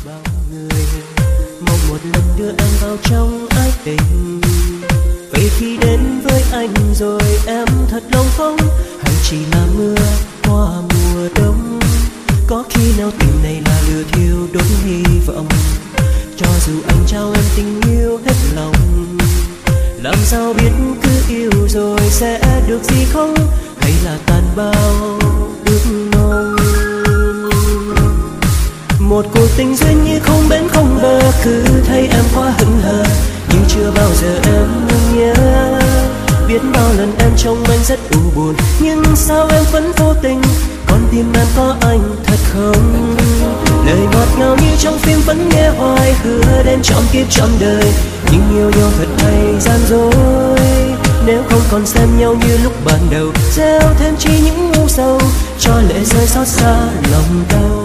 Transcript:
bao người mong một lần đưa em vào trong ái tình. Vậy khi đến với anh rồi em thật lòng không, hay chỉ là mưa qua mùa đông? Có khi nào tình này là lửa thiêu đốt hy vọng, cho dù anh trao em tình yêu hết lòng. Làm sao biết cứ yêu rồi sẽ được gì không, hay là tàn bao ước mong. Một cuộc tình duyên như không bến không bờ, cứ thấy em quá hững hờ nhưng chưa bao giờ em ngừng nhớ. Biết bao lần em trông anh rất u buồn, nhưng sao em vẫn vô tình, con tim em có anh thật không? Lời ngọt ngào như trong phim vẫn nghe hoài, hứa đến trọn kiếp trọn đời, nhưng yêu nhau thật hay gian dối. Nếu không còn xem nhau như lúc ban đầu, gieo thêm chi những ngu sầu, cho lệ rơi xót xa lòng đau.